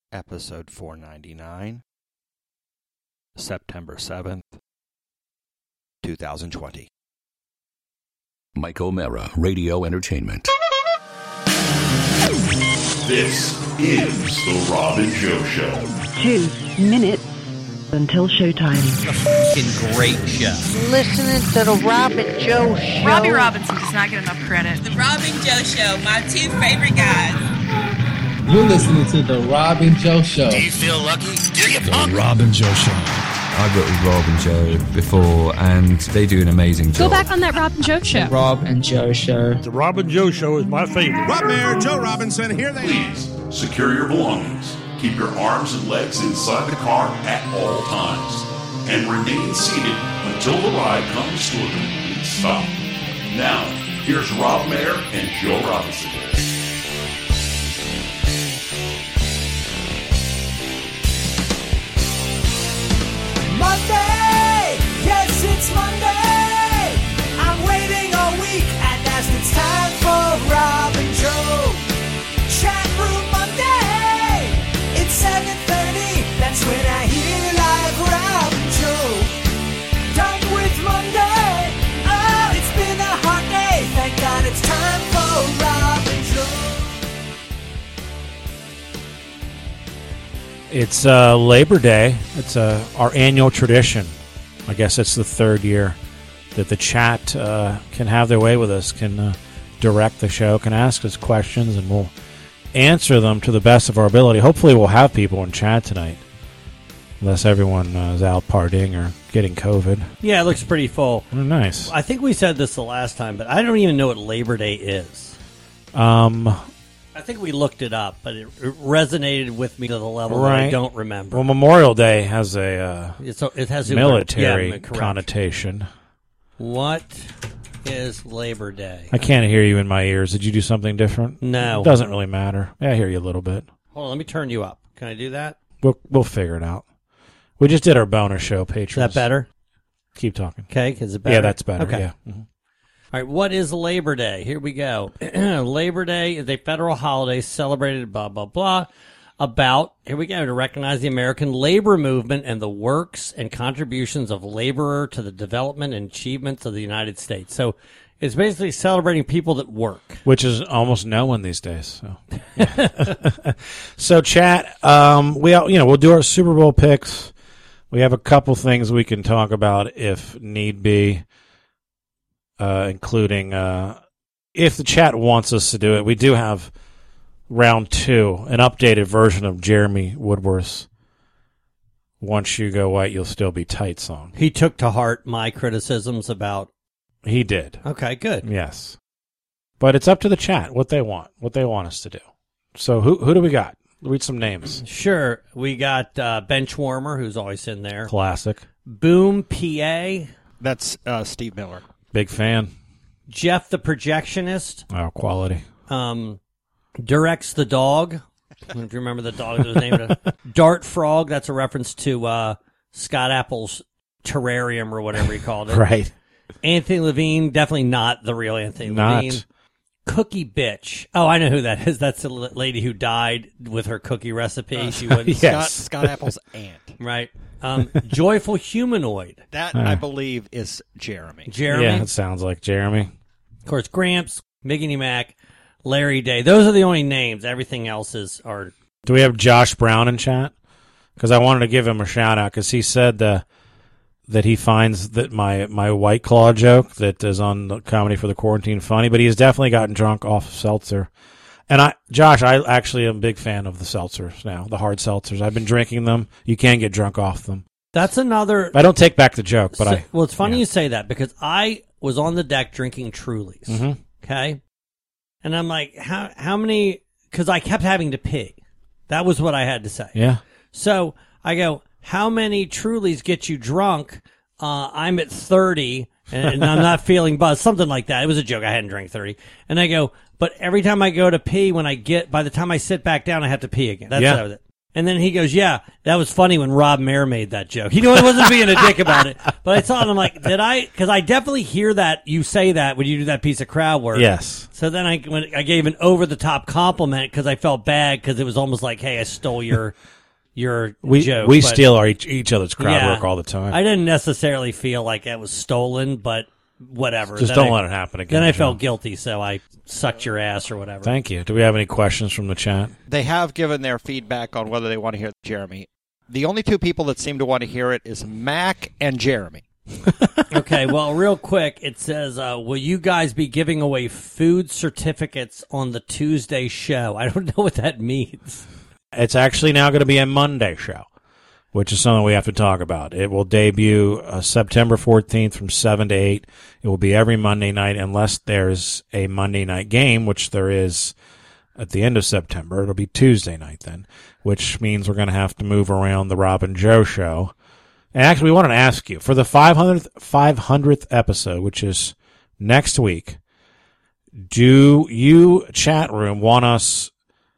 episode 499, September 7th, 2020. Mike O'Mara, Radio Entertainment. This is The Rob and Joe Show. 2 minutes until showtime. A fucking great show. Listening to The Rob and Joe Show. Robbie Robinson does not get enough credit. The Rob and Joe Show, my two favorite guys. You're listening to The Rob and Joe Show. Do you feel lucky? Do you The Rob and Joe Show. I've worked with Rob and Joe before, and they do an amazing job. Go back on that Rob and Joe Show. Rob and Joe Show. The Rob and Joe Show is my favorite. Rob Mayer, Joe Robinson, here they are. Please, secure your belongings. Keep your arms and legs inside the car at all times. And remain seated until the ride comes to a complete stop. Now, here's Rob Mayer and Joe Robinson. Monday, yes, it's Monday. I'm waiting all week, and as it's time for Rob and Joe. Chat Room Monday, it's 7:30. That's when I hear live Rob and Joe. Done with Monday. Oh, it's been a hard day. Thank God it's time for Rob and Joe. It's Labor Day. It's our annual tradition. I guess it's the third year that the chat can have their way with us, can direct the show, can ask us questions, and we'll answer them to the best of our ability. Hopefully we'll have people in chat tonight, unless everyone is out partying or getting COVID. Yeah, it looks pretty full. Oh, nice. I think we said this the last time, but I don't even know what Labor Day is. I think we looked it up, but it resonated with me to the level that I don't remember. Well, Memorial Day has a it has military connotation. What is Labor Day? I can't hear you in my ears. Did you do something different? No. It doesn't really matter. Yeah, I hear you a little bit. Hold on, let me turn you up. Can I do that? We'll figure it out. We just did our bonus show, patrons. Is that better? Keep talking. Okay, is it better? Yeah, that's better. Okay. Yeah. Mm-hmm. All right, what is Labor Day? Here we go. Labor Day is a federal holiday celebrated, blah, blah, blah, here we go, to recognize the American labor movement and the works and contributions of laborer to the development and achievements of the United States. So it's basically celebrating people that work. Which is almost no one these days. So, so chat, we'll do our Super Bowl picks. We have a couple things we can talk about if need be. Including if the chat wants us to do it. We do have round 2, an updated version of Jeremy Woodworth's "Once You Go White, You'll Still Be Tight" song. He took to heart my criticisms about... He did. Okay, good. Yes. But it's up to the chat what they want us to do. So who do we got? Read some names. Sure. We got Benchwarmer, who's always in there. Classic. Boom PA. That's Steve Miller. Big fan. Jeff the Projectionist. Oh, quality. Durex the Dog. Do you remember the dog that was named? Dart Frog. That's a reference to Scott Apple's terrarium or whatever he called it. Right. Anthony Levine. Definitely not the real Anthony Levine. Cookie Bitch. Oh, I know who that is. That's the lady who died with her cookie recipe. She wouldn't. Yes. Scott Apple's aunt. Right. Joyful Humanoid. That, I believe, is Jeremy. Yeah, it sounds like Jeremy. Of course, Gramps, Miggity Mac, Larry Day. Those are the only names. Everything else are... Do we have Josh Brown in chat? Because I wanted to give him a shout-out because he said that he finds that my White Claw joke that is on the Comedy for the Quarantine funny, but he has definitely gotten drunk off of seltzer. And Josh, I actually am a big fan of the seltzers now, the hard seltzers. I've been drinking them. You can get drunk off them. That's another... I don't take back the joke, but Well, it's funny you say that because I was on the deck drinking Trulies, okay? And I'm like, how many... Because I kept having to pee. That was what I had to say. Yeah. So I go, how many Trulies get you drunk? I'm at 30, and I'm not feeling buzzed. Something like that. It was a joke. I hadn't drank 30. And I go... But every time I go to pee, by the time I sit back down, I have to pee again. That's what I was at. And then he goes, yeah, that was funny when Rob Mayer made that joke. He knew I wasn't being a dick about it. But I saw it and I'm like, did I? Because I definitely hear that you say that when you do that piece of crowd work. Yes. So then I gave an over-the-top compliment because I felt bad because it was almost like, hey, I stole your joke. We steal each other's crowd work all the time. I didn't necessarily feel like it was stolen, but whatever. Just don't let it happen again. Then I Joe. felt guilty, so I sucked your ass or whatever. Thank you. Do we have any questions from the chat? They have given their feedback on whether they want to hear Jeremy. The only two people that seem to want to hear it is Mac and Jeremy. Okay, well, real quick, it says, will you guys be giving away food certificates on the Tuesday show? I don't know what that means. It's actually now going to be a Monday show, which is something we have to talk about. It will debut September 14th from 7 to 8. It will be every Monday night unless there's a Monday night game, which there is at the end of September. It'll be Tuesday night then, which means we're going to have to move around the Rob and Joe show. And actually, we wanted to ask you, for the 500th episode, which is next week, do you, chat room, want us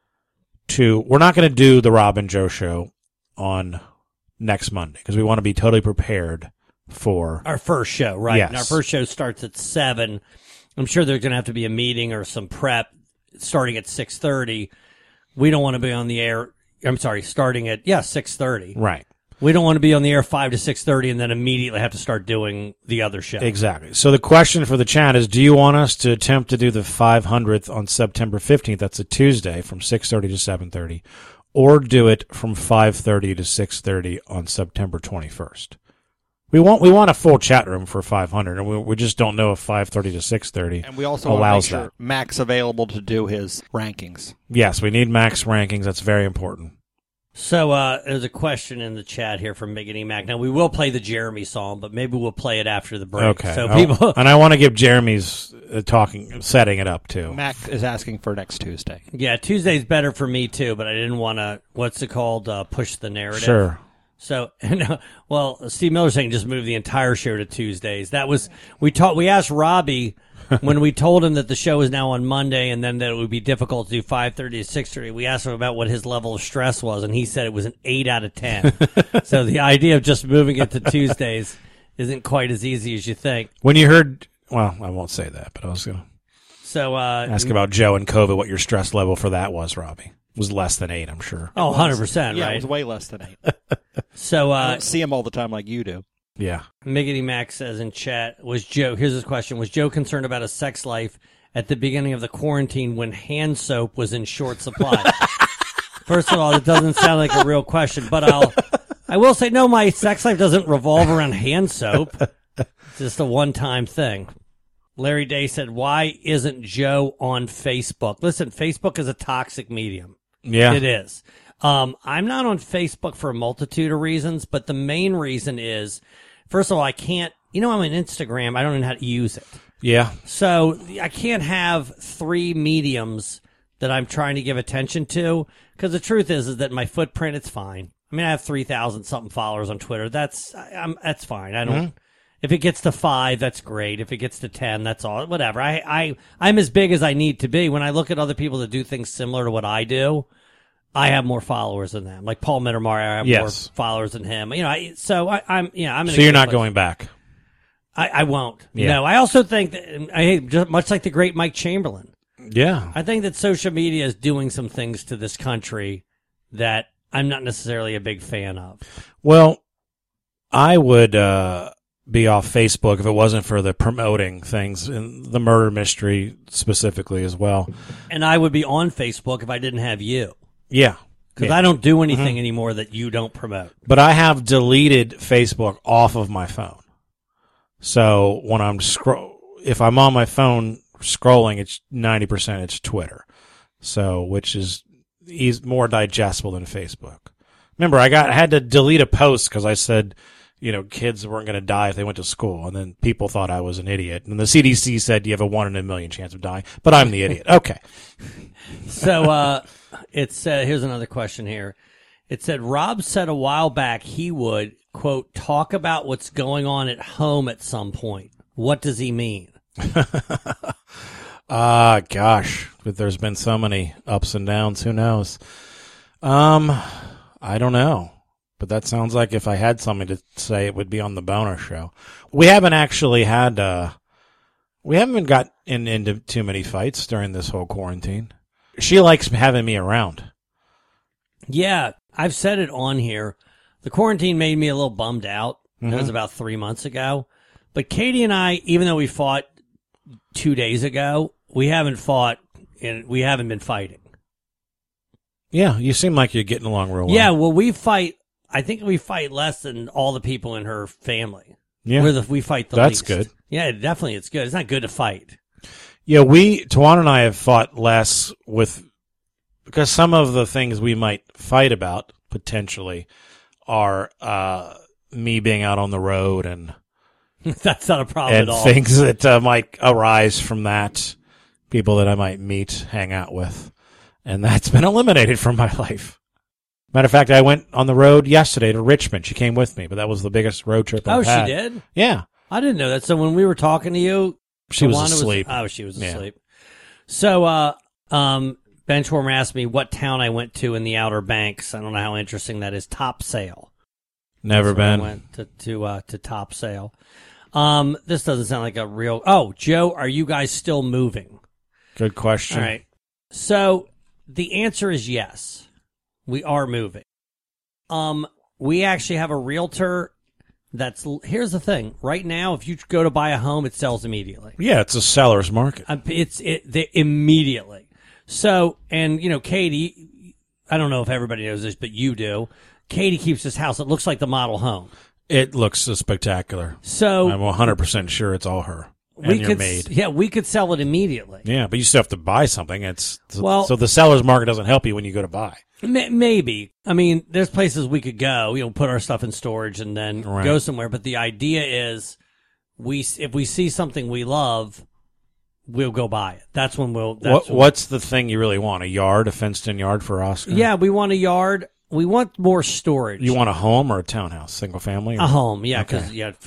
to... We're not going to do the Rob and Joe show on next Monday because we want to be totally prepared for our first show, right? Yes. And our first show starts at 7. I'm sure there's going to have to be a meeting or some prep starting at 6:30. We don't want to be on the air. I'm sorry, starting at 6:30. Right. We don't want to be on the air 5 to 6:30 and then immediately have to start doing the other show. Exactly. So the question for the chat is, do you want us to attempt to do the 500th on September 15th? That's a Tuesday from 6:30 to 7:30. Or do it from 5:30 to 6:30 on September 21st. We want a full chat room for 500, and we just don't know if 5:30 to 6:30 And we also allows want to make sure Mac's available to do his rankings. Yes, we need Mac's rankings. That's very important. So there's a question in the chat here from Miggity Mac. Now, we will play the Jeremy song, but maybe we'll play it after the break. Okay. So people, and I want to give Jeremy's setting it up, too. Mac is asking for next Tuesday. Yeah, Tuesday's better for me, too, but I didn't want to, what's it called, push the narrative. Sure. So, well, Steve Miller's saying just move the entire show to Tuesdays. That was, we asked Robbie when we told him that the show is now on Monday and then that it would be difficult to do 5:30 to 6:30. We asked him about what his level of stress was, and he said it was an 8 out of 10. So the idea of just moving it to Tuesdays isn't quite as easy as you think. When you heard, well, I won't say that, but I was going to ask about Joe and COVID, what your stress level for that was, Robbie. It was less than 8, I'm sure. Oh, 100%, yeah, right? It was way less than 8. So I don't see him all the time like you do. Yeah. Miggity Max says in chat, here's his question, was Joe concerned about his sex life at the beginning of the quarantine when hand soap was in short supply? First of all, it doesn't sound like a real question, but I will say, no, my sex life doesn't revolve around hand soap. It's just a one-time thing. Larry Day said, why isn't Joe on Facebook? Listen, Facebook is a toxic medium. Yeah. It is. I'm not on Facebook for a multitude of reasons, but the main reason is, first of all, I can't, I'm on Instagram. I don't know how to use it. Yeah. So I can't have 3 mediums that I'm trying to give attention to, because the truth is that my footprint, it's fine. I mean, I have 3,000 something followers on Twitter. That's fine. I don't, if it gets to 5, that's great. If it gets to 10, that's all, whatever. I'm as big as I need to be. When I look at other people that do things similar to what I do, I have more followers than them. Like Paul Mittermeier, I have more followers than him. I'm in so a you're not going back. I won't. Yeah. No, I also think that much like the great Mike Chamberlain. Yeah. I think that social media is doing some things to this country that I'm not necessarily a big fan of. Well, I would be off Facebook if it wasn't for the promoting things and the murder mystery specifically as well. And I would be on Facebook if I didn't have you. Yeah. Because I don't do anything anymore that you don't promote. But I have deleted Facebook off of my phone. So when I'm if I'm on my phone scrolling, it's 90% it's Twitter. So, which is more digestible than Facebook. Remember, I had to delete a post because I said, kids weren't going to die if they went to school. And then people thought I was an idiot. And the CDC said you have a 1 in a million chance of dying. But I'm the idiot. Okay. So, it's here's another question here. It said, Rob said a while back he would, quote, talk about what's going on at home at some point. What does he mean? Gosh. But there's been so many ups and downs. Who knows? I don't know. But that sounds like if I had something to say, it would be on the Boner Show. We haven't actually had, we haven't got into too many fights during this whole quarantine. She likes having me around. Yeah, I've said it on here. The quarantine made me a little bummed out. That was about 3 months ago. But Katie and I, even though we fought 2 days ago, we haven't fought and we haven't been fighting. Yeah, you seem like you're getting along real well. Yeah, well, we fight. I think we fight less than all the people in her family. Yeah, we fight the that's least. good. Yeah, definitely, it's good. It's not good to fight. Yeah, Tawana and I have fought less because some of the things we might fight about potentially are me being out on the road and that's not a problem at all. And things that might arise from that, people that I might meet, hang out with, and that's been eliminated from my life. Matter of fact, I went on the road yesterday to Richmond. She came with me, but that was the biggest road trip I've had. Oh, she did? Yeah. I didn't know that. So when we were talking to you, she was asleep. She was asleep. So, Benchwarmer asked me what town I went to in the Outer Banks. I don't know how interesting that is. Topsail. Never been. I went to Topsail. This doesn't sound like a real. Oh, Joe, are you guys still moving? Good question. All right. So the answer is yes. We are moving. We actually have a realtor. Here's the thing. Right now, if you go to buy a home, it sells immediately. Yeah, it's a seller's market. Immediately. So, and Katie, I don't know if everybody knows this, but you do. Katie keeps this house. It looks like the model home. It looks spectacular. So I'm 100% sure it's all her. We could sell it immediately. Yeah, but you still have to buy something. So the seller's market doesn't help you when you go to buy. Maybe. I mean, there's places we could go, put our stuff in storage and then go somewhere. But the idea is if we see something we love, we'll go buy it. That's when what's the thing you really want? A fenced-in yard for Oscar? Yeah, we want a yard. We want more storage. You want a home or a townhouse? Single family? A home, yeah, because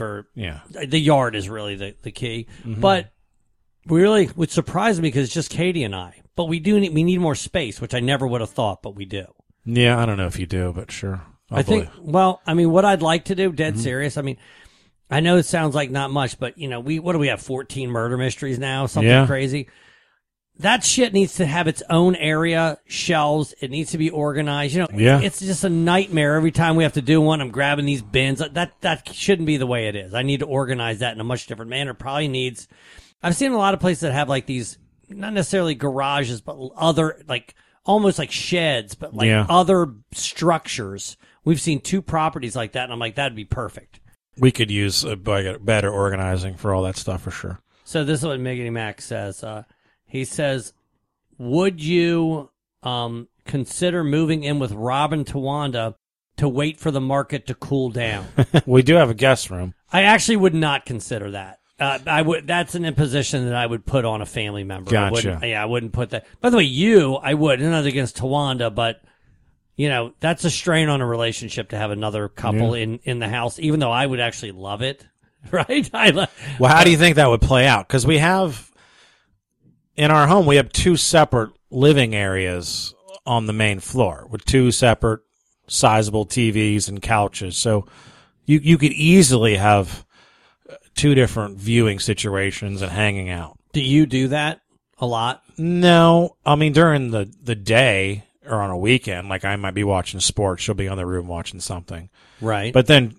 the yard is really the key. Mm-hmm. But really, would surprise me because it's just Katie and I. But we need more space, which I never would have thought, but we do. Yeah, I don't know if you do, but sure. What I'd like to do, dead serious. I mean, I know it sounds like not much, but what do we have? 14 murder mysteries now, something crazy. That shit needs to have its own area, shelves. It needs to be organized. It's just a nightmare every time we have to do one. I'm grabbing these bins. That shouldn't be the way it is. I need to organize that in a much different manner. Probably needs. I've seen a lot of places that have like these, not necessarily garages, but other almost like sheds, but other structures. We've seen 2 properties like that, and I'm like, that'd be perfect. We could use better organizing for all that stuff for sure. So this is what Miggity Mac says. He says, would you consider moving in with Rob and Tawanda to wait for the market to cool down? We do have a guest room. I actually would not consider that. That's an imposition that I would put on a family member. Gotcha. I wouldn't put that. By the way, I would. Not against Tawanda, but, that's a strain on a relationship to have another couple in the house, even though I would actually love it. Right? Well, how do you think that would play out? Because in our home, we have 2 separate living areas on the main floor with 2 separate sizable TVs and couches. So you could easily have 2 different viewing situations and hanging out. Do you do that a lot? No. I mean, during the day or on a weekend, like I might be watching sports, she'll be on the room watching something. Right. But then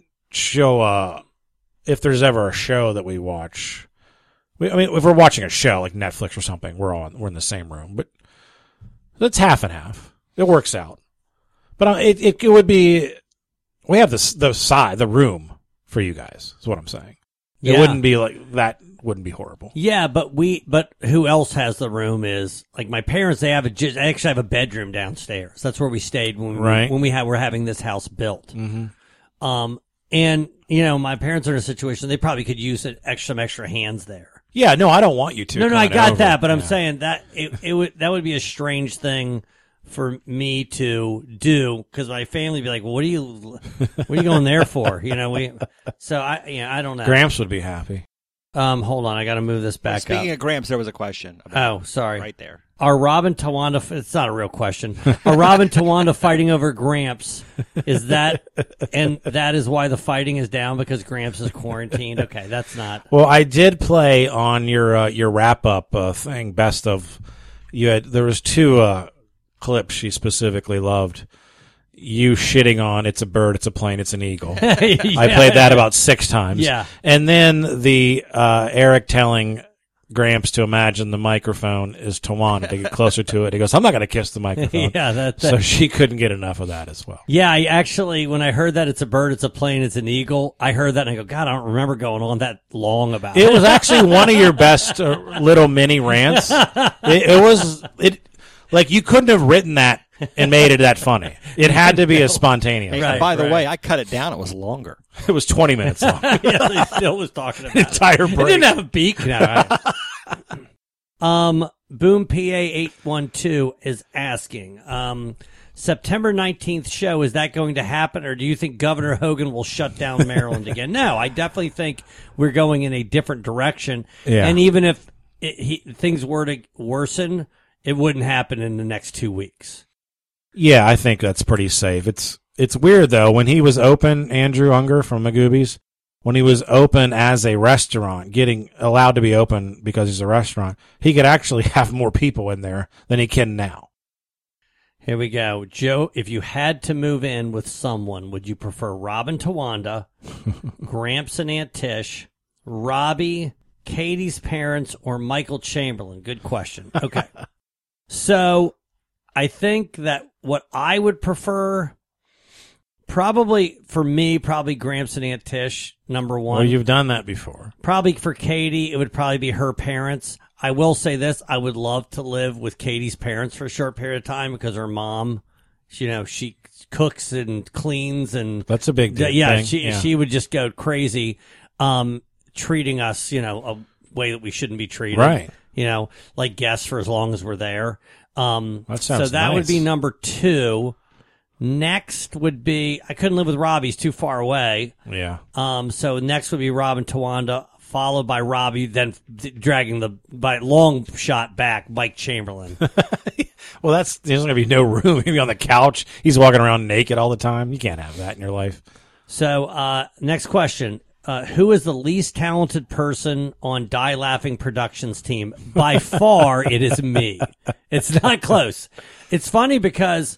if there's ever a show that we watch, if we're watching a show like Netflix or something, we're in the same room. But it's half and half. It works out. But it would be, we have the room for you guys, is what I'm saying. It wouldn't be like that. Wouldn't be horrible. Yeah, but who else has the room is like my parents. They actually have a bedroom downstairs. That's where we stayed when we're having this house built. Mm-hmm. And my parents are in a situation they probably could use some extra hands there. Yeah, no, I don't want you to. No, I got that, but I'm saying that that would be a strange thing for me to do because my family would be like, well, what are you going there for? I don't know. Gramps would be happy. Hold on, I got to move this back Speaking up. of Gramps, there was a question. About sorry. Right there. Are Rob and Tawanda, it's not a real question, are Rob and Tawanda fighting over Gramps? Is that, and that is why the fighting is down because Gramps is quarantined? Okay, that's not. Well, I did play on your wrap-up thing, best of, there was 2 clips she specifically loved. You shitting on it's a bird, it's a plane, it's an eagle. Yeah. I played that about 6 times. Yeah. And then the Eric telling Gramps to imagine the microphone is Tawanda to get closer to it. He goes, I'm not going to kiss the microphone. Yeah, so she couldn't get enough of that as well. Yeah, I actually, when I heard that it's a bird, it's a plane, it's an eagle, I heard that and I go, God, I don't remember going on that long about it. It was actually one of your best little mini rants. It was like you couldn't have written that and made it that funny. It had to be a spontaneous. Hey, Right, by the right. way, I cut it down. It was longer. It was 20 minutes long. Yeah, they still was talking about Entire it. It break. didn't have a beak. No, right. Boom PA 812 is asking, September 19th show, is that going to happen, or do you think Governor Hogan will shut down Maryland again? No, I definitely think we're going in a different direction. Yeah. And even if things were to worsen, it wouldn't happen in the next 2 weeks. Yeah, I think that's pretty safe. It's weird, though. When he was open, Andrew Unger from Magoobies, when he was open as a restaurant, getting allowed to be open because he's a restaurant, he could actually have more people in there than he can now. Here we go. Joe, if you had to move in with someone, would you prefer Rob and Tawanda, Gramps and Aunt Tish, Robbie, Katie's parents, or Michael Chamberlain? Good question. Okay. So I think that what I would prefer, probably for me, probably Gramps and Aunt Tish, number one. Well, you've done that before. Probably for Katie, it would probably be her parents. I will say this, I would love to live with Katie's parents for a short period of time because her mom, she cooks and cleans and that's a big deal. Yeah, thing. she would just go crazy, treating us, a way that we shouldn't be treated. Right. Like guests for as long as we're there. That sounds so that would nice. be number 2. Next would be, I couldn't live with Robbie, he's too far away. Yeah. So next would be Rob and Tawanda, followed by Robbie, then dragging by long shot back Mike Chamberlain. Well, there's going to be no room. Maybe on the couch. He's walking around naked all the time. You can't have that in your life. So next question. Who is the least talented person on Die Laughing Productions team? By far, it is me. It's not close. It's funny because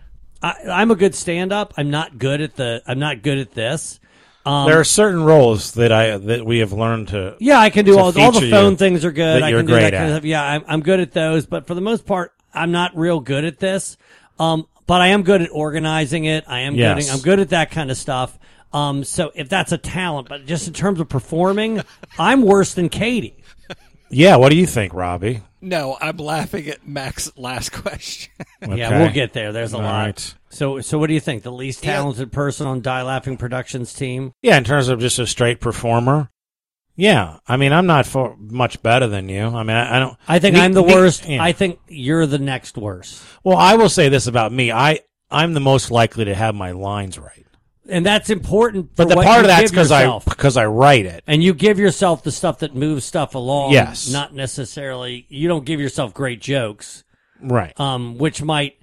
I'm a good stand-up. I'm not good at this. There are certain roles that we have learned to. Yeah, I can do all the phone things are good. That I you're can do great that kind of stuff. Yeah, I'm good at those. But for the most part, I'm not real good at this. But I am good at organizing it. I'm good at that kind of stuff. So if that's a talent, but just in terms of performing, I'm worse than Katie. Yeah, what do you think, Robbie? No, I'm laughing at Mac's last question. Okay. Yeah, we'll get there. There's a All lot. right. So what do you think? The least talented person on Die Laughing Productions team? Yeah, in terms of just a straight performer. Yeah, I mean, I'm not much better than you. I mean, I don't. I think I'm the worst. Yeah. I think you're the next worst. Well, I will say this about me: I'm the most likely to have my lines right. And that's important. But the part of that's because I write it, and you give yourself the stuff that moves stuff along. Yes, not necessarily. You don't give yourself great jokes, right? Which might,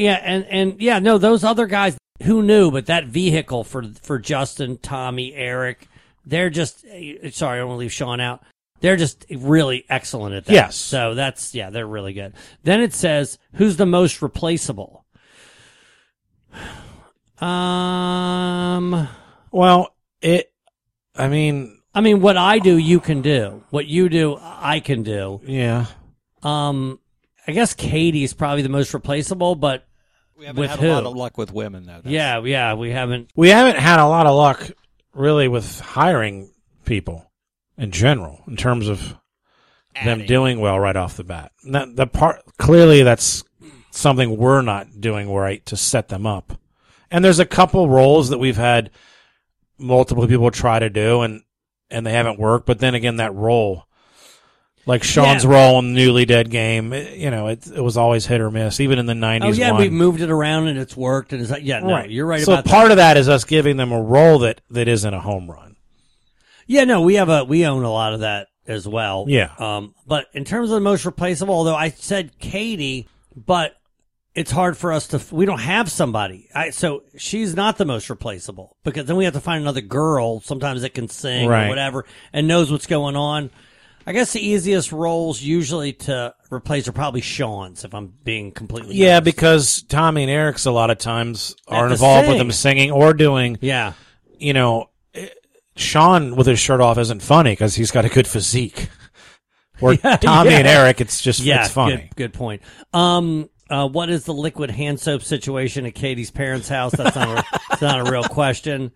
no, those other guys. Who knew? But that vehicle for Justin, Tommy, Eric, they're just. Sorry, I don't want to leave Sean out. They're just really excellent at that. Yes. So they're really good. Then it says, who's the most replaceable? Well, I mean, what I do, you can do. What you do, I can do. Yeah. I guess Katie's probably the most replaceable, but we haven't with had who? a lot of luck with women, though. Yeah, we haven't. We haven't had a lot of luck, really, with hiring people in general, in terms of them doing well right off the bat. Clearly, that's something we're not doing right to set them up. And there's a couple roles that we've had multiple people try to do, and they haven't worked. But then again, that role, like Sean's role in the Newly Dead game, it was always hit or miss, even in the 90s. Oh, yeah, we've moved it around, and it's worked. And right. You're right about that. So part of that is us giving them a role that isn't a home run. Yeah, no, we own a lot of that as well. Yeah. But in terms of the most replaceable, although I said Katie, but it's hard for us we don't have somebody. So she's not the most replaceable because then we have to find another girl sometimes that can sing or whatever and knows what's going on. I guess the easiest roles usually to replace are probably Sean's, if I'm being completely honest. Because Tommy and Eric's a lot of times are involved with them singing or doing, you know, Sean with his shirt off isn't funny because he's got a good physique. Or Tommy and Eric, it's just it's funny. Good point. What is the liquid hand soap situation at Katie's parents' house? That's not a real question.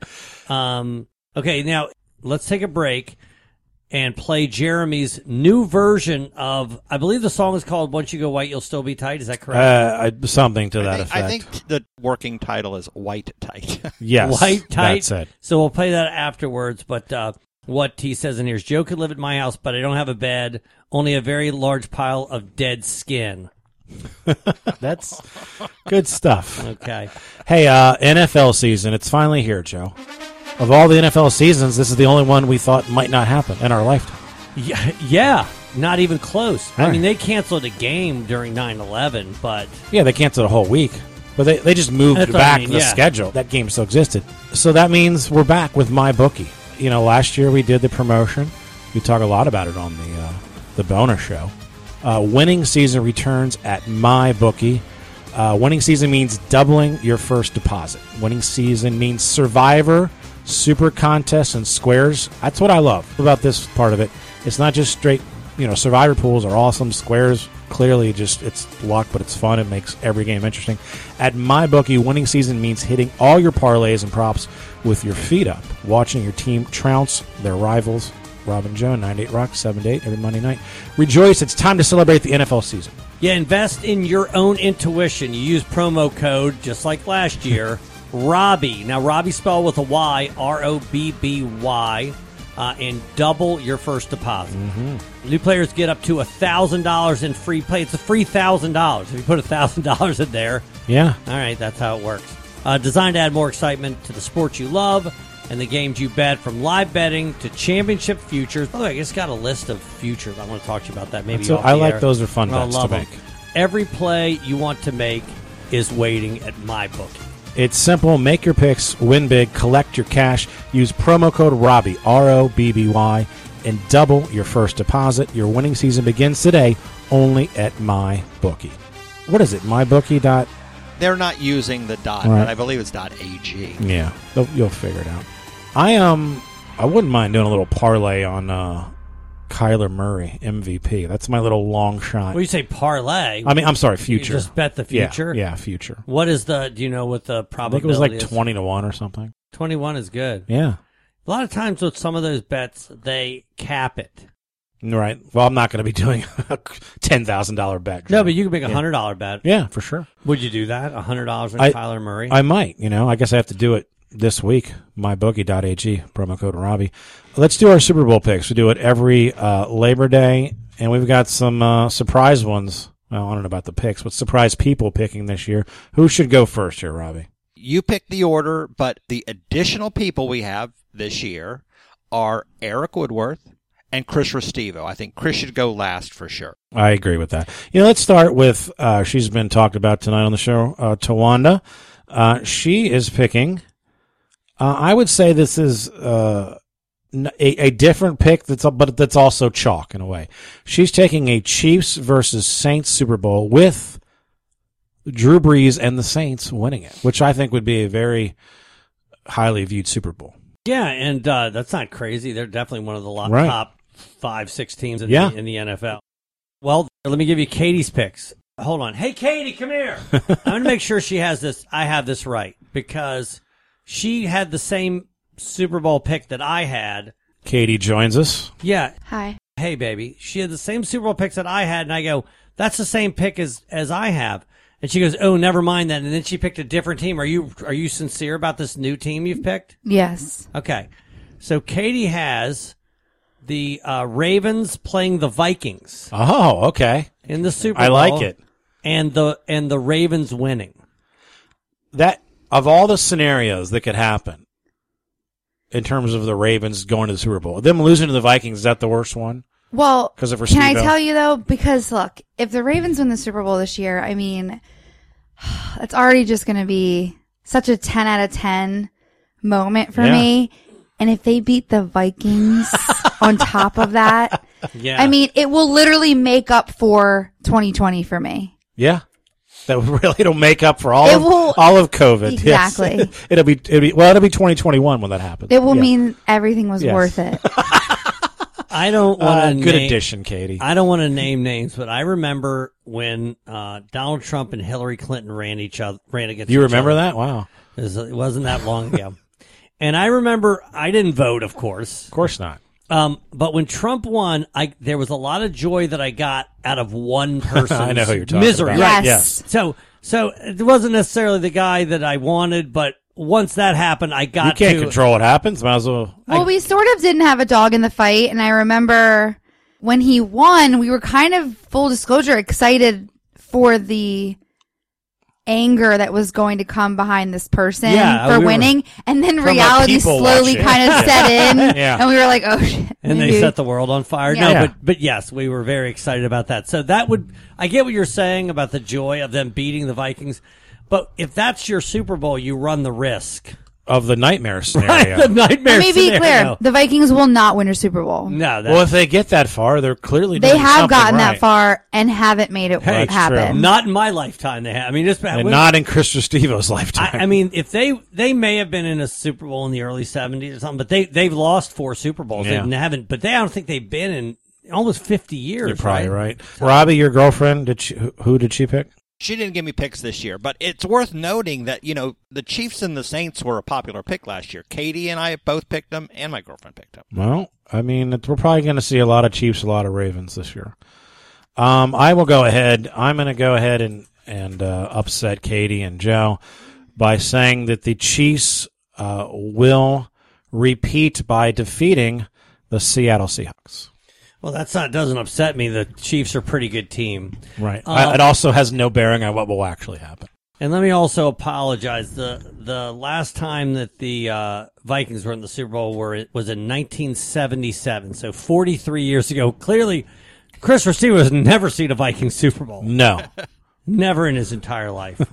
Okay, now let's take a break and play Jeremy's new version of, I believe the song is called Once You Go White, You'll Still Be Tight. Is that correct? Something to that effect. I think the working title is White Tight. Yes. White Tight. That's it. So we'll play that afterwards. But what he says in here is, Joe could live at my house, but I don't have a bed, only a very large pile of dead skin. That's good stuff. Okay. Hey, NFL season. It's finally here, Joe. Of all the NFL seasons, this is the only one we thought might not happen in our lifetime. Yeah, not even close. Right. I mean, they canceled a game during 9/11, but... Yeah, they canceled a whole week. But they just moved back the schedule. That game still existed. So that means we're back with MyBookie. You know, last year we did the promotion. We talk a lot about it on the bonus show. Winning season returns at MyBookie. Winning season means doubling your first deposit. Winning season means Survivor, Super Contests, and Squares. That's what I love about this part of it. It's not just straight, Survivor pools are awesome. Squares, clearly it's luck, but it's fun. It makes every game interesting. At MyBookie, winning season means hitting all your parlays and props with your feet up, watching your team trounce their rivals. Robin Joe, 98 Rock, 7 to 8 every Monday night. Rejoice, it's time to celebrate the NFL season. Yeah, invest in your own intuition. You use promo code, just like last year, Robbie. Now, Robbie spelled with a Y, ROBBY, and double your first deposit. Mm-hmm. New players get up to $1,000 in free play. It's a free $1,000. If you put $1,000 in there. Yeah. All right, that's how it works. Designed to add more excitement to the sports you love and the games you bet, from live betting to championship futures. By the way, I just got a list of futures. I want to talk to you about that. Maybe I like those are fun bets to make. Every play you want to make is waiting at MyBookie. It's simple. Make your picks, win big, collect your cash. Use promo code Robbie, ROBBY, and double your first deposit. Your winning season begins today only at MyBookie. What is it? MyBookie. They're not using the dot, but I believe it's .ag. Yeah, you'll figure it out. I wouldn't mind doing a little parlay on Kyler Murray, MVP. That's my little long shot. When you say parlay, I'm sorry, future. You just bet the future? Yeah, future. What is do you know what the probability is? I think it was like 20 to 1 or something. 21 is good. Yeah. A lot of times with some of those bets, they cap it. Right. Well, I'm not going to be doing a $10,000 bet. No, but you can make a $100 bet. Yeah, for sure. Would you do that? $100 on Kyler Murray? I might. I guess I have to do it this week. MyBookie.ag, promo code Robbie. Let's do our Super Bowl picks. We do it every Labor Day, and we've got some surprise ones. Well, I don't know about the picks, but surprise people picking this year. Who should go first here, Robbie? You pick the order, but the additional people we have this year are Eric Woodworth and Chris Restivo. I think Chris should go last for sure. I agree with that. Let's start with, she's been talked about tonight on the show, Tawanda. She is picking, I would say this is a different pick, but that's also chalk in a way. She's taking a Chiefs versus Saints Super Bowl with Drew Brees and the Saints winning it, which I think would be a very highly viewed Super Bowl. Yeah, and that's not crazy. They're definitely one of the top 5-6 teams in the NFL. Well, let me give you Katie's picks. Hold on. Hey, Katie, come here. I'm going to make sure she has this. I have this right because she had the same Super Bowl pick that I had. Katie joins us. Yeah. Hi. Hey, baby. She had the same Super Bowl picks that I had, and I go, that's the same pick as I have. And she goes, oh, never mind that. And then she picked a different team. Are you sincere about this new team you've picked? Yes. Okay. So Katie has the Ravens playing the Vikings. Oh, okay. In the Super Bowl. I like it. And the Ravens winning. That, of all the scenarios that could happen, in terms of the Ravens going to the Super Bowl? Them losing to the Vikings, is that the worst one? Well, Because of can I Restivo? tell you, though? Because, look, if the Ravens win the Super Bowl this year, I mean, it's already just going to be such a 10 out of 10 moment for me. And if they beat the Vikings on top of that, I mean, it will literally make up for 2020 for me. Yeah. That really it'll make up for all of COVID. Exactly. Yes. It'll be 2021 when that happens. It will mean everything was worth it. I don't want to good addition, Katie. I don't want to name names, but I remember when Donald Trump and Hillary Clinton ran against each other. You remember that? Wow. It wasn't that long ago. And I remember I didn't vote, of course. Of course not. But when Trump won, there was a lot of joy that I got out of one person's I know who you're talking misery. about. Right? Yes. So it wasn't necessarily the guy that I wanted, but once that happened, I got You can't control what happens. Might as well. Well, we sort of didn't have a dog in the fight, and I remember when he won, we were kind of, full disclosure, excited for the anger that was going to come behind this person for winning, and then reality slowly kind of set in, and we were like, oh shit. And they set the world on fire. Yeah. No, but yes, we were very excited about that. So I get what you're saying about the joy of them beating the Vikings, but if that's your Super Bowl, you run the risk of the nightmare scenario. Right, the nightmare Let me be scenario. clear, the Vikings will not win a Super Bowl. No, Well, if they get that far, they're clearly They doing have something gotten right. that far and haven't made it happen. Not in my lifetime. They have. I mean, just And not in Chris Restivo's lifetime. I mean, if they may have been in a Super Bowl in the early '70s or something, but they've lost 4 Super Bowls. Yeah. They haven't, but I don't think they've been in almost 50 years. You're probably right. Robbie, your girlfriend, who did she pick? She didn't give me picks this year, but it's worth noting that, the Chiefs and the Saints were a popular pick last year. Katie and I both picked them, and my girlfriend picked them. Well, I mean, we're probably going to see a lot of Chiefs, a lot of Ravens this year. I will go ahead. I'm going to go ahead and upset Katie and Joe by saying that the Chiefs will repeat by defeating the Seattle Seahawks. Well, doesn't upset me. The Chiefs are a pretty good team. Right. It also has no bearing on what will actually happen. And let me also apologize. The last time that the Vikings were in the Super Bowl was in 1977, so 43 years ago. Clearly, Chris Restivo has never seen a Vikings Super Bowl. No. Never in his entire life.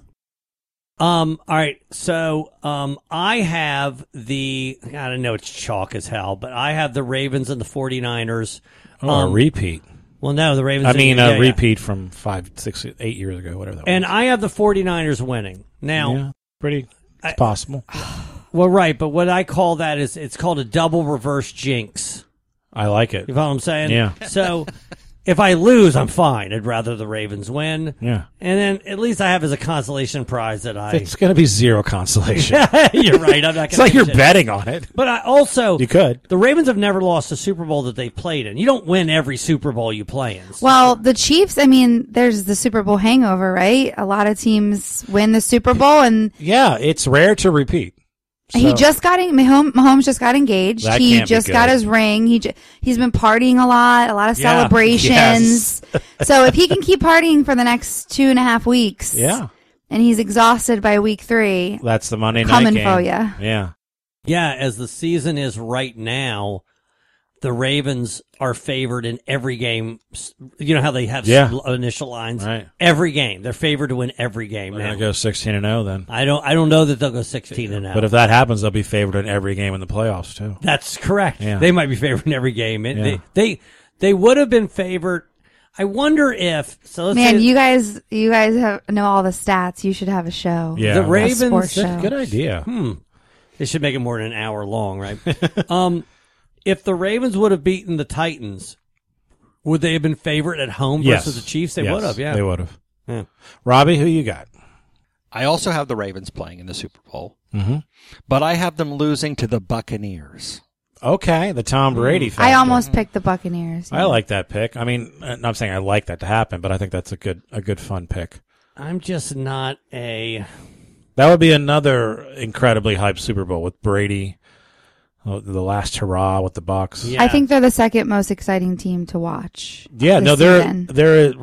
All right, so I have I don't know, it's chalk as hell, but I have the Ravens and the 49ers. A repeat. Well, no, the Ravens. I mean, a repeat from 5, 6, 8 years ago, whatever that was. And I have the 49ers winning. Now, it's possible. Well, right, but what I call that is it's called a double reverse jinx. I like it. You know what I'm saying? Yeah. So if I lose, I'm fine. I'd rather the Ravens win. Yeah. And then at least I have as a consolation prize that It's going to be zero consolation. You're right. I'm not It's like you're betting on it. But I also... You could. The Ravens have never lost a Super Bowl that they played in. You don't win every Super Bowl you play in. Well, the Chiefs, I mean, there's the Super Bowl hangover, right? A lot of teams win the Super Bowl, and yeah, it's rare to repeat. he just got Mahomes just got engaged. That He can't be just good. got his ring. He's been partying a lot of Yeah. celebrations. So if he can keep partying for the next 2.5 weeks, Yeah. and he's exhausted by week 3, That's the Monday night coming game. for ya. Yeah. Yeah, as the season is right now, the Ravens are favored in every game. You know how they have initial lines? Right. Every game. They're favored to win every game They're now. going to go 16-0 then. I don't know that they'll go 16-0. But if that happens, they'll be favored in every game in the playoffs too. That's correct. Yeah. They might be favored in every game. Yeah. They would have been favored. I wonder if let's Man, say, you guys know all the stats. You should have a show. Yeah. the A Ravens. sports show. Good idea. They should make it more than an hour long, right? If the Ravens would have beaten the Titans, would they have been favored at home versus the Chiefs? They would have, yeah. They would have. Yeah. Robbie, who you got? I also have the Ravens playing in the Super Bowl, Mm-hmm. but I have them losing to the Buccaneers. Okay, the Tom Brady factor. I almost picked the Buccaneers. I like that pick. I mean, I'm saying I like that to happen, but I think that's a good fun pick. I'm just not a... That would be another incredibly hyped Super Bowl with Brady, the last hurrah with the Bucs. Yeah. I think they're the second most exciting team to watch. Yeah, this no, season. they're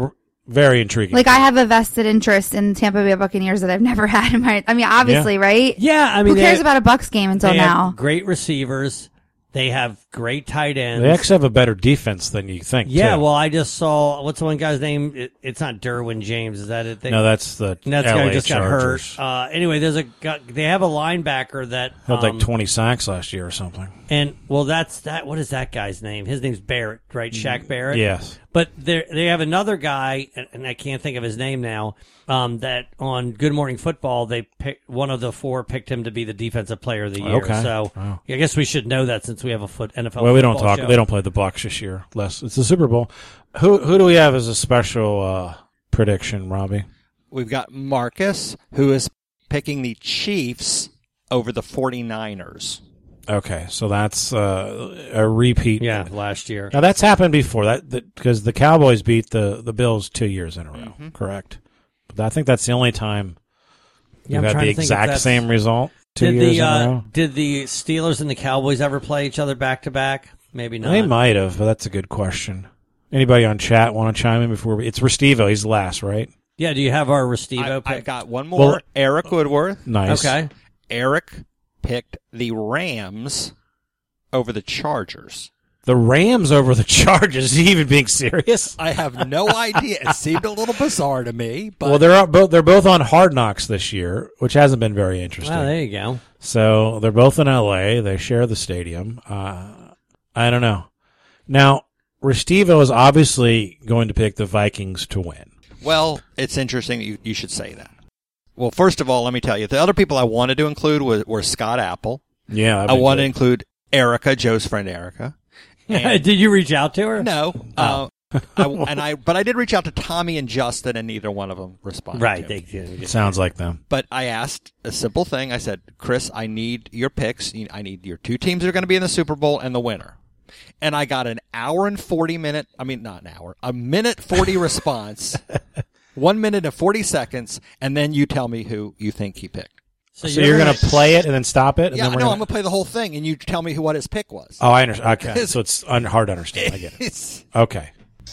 very intriguing. Like, I have a vested interest in Tampa Bay Buccaneers that I've never had in my. I mean, obviously, right? Yeah, I mean, who cares about a Bucs game until they now? Have great receivers. They have great tight ends. They actually have a better defense than you think. Yeah, too. well, I just saw what's the one guy's name? It's not Derwin James. Is that it? No, that's the That's LA guy who just Chargers. got hurt. Anyway, there's a guy, they have a linebacker that had like 20 sacks last year or something. And well, that's that. What is that guy's name? His name's Barrett, right? Shaq Barrett. Yes. But they have another guy, and I can't think of his name now. That on Good Morning Football, they picked one of the four picked him to be the defensive player of the year. Okay. So I guess we should know that since we have a NFL. Well, we don't talk. Show. They don't play the Bucs this year. It's the Super Bowl. Who do we have as a special prediction, Robbie? We've got Marcus, who is picking the Chiefs over the 49ers. Okay, so that's a repeat. Yeah, last year. Now that's happened before. That because the Cowboys beat the Bills 2 years in a row. Mm-hmm. Correct. But I think that's the only time I'm you've had trying the to think if exact that's- same result 2 years in a row. Did the Steelers and the Cowboys ever play each other back to back? Maybe not. They might have, but that's a good question. Anybody on chat want to chime in before it's Restivo? He's last, right? Yeah. Do you have our Restivo pick? I got one more. Well, Eric Woodworth. Nice. Okay. Eric picked the Rams over the Chargers. The Rams over the Chargers. Is he even being serious? I have no idea. It seemed a little bizarre to me. But Well, they're both on Hard Knocks this year, which hasn't been very interesting. Well, there you go. So they're both in L.A. They share the stadium. I don't know. Now, Restivo is obviously going to pick the Vikings to win. Well, it's interesting you should say that. Well, first of all, let me tell you, the other people I wanted to include were Scott Apple. Yeah, I wanted to include Erica, Joe's friend Erica. Did you reach out to her? No. But I did reach out to Tommy and Justin, and neither one of them responded. Right. It sounds like them. But I asked a simple thing. I said, Chris, I need your picks. I need your two teams that are going to be in the Super Bowl and the winner. And I got a minute 40 response, 1 minute and 40 seconds, and then you tell me who you think he picked. So you're going to play it and then stop it? And Yeah, then I'm going to play the whole thing, and you tell me what his pick was. Oh, I understand. Okay, so it's hard to understand. I get it. Okay.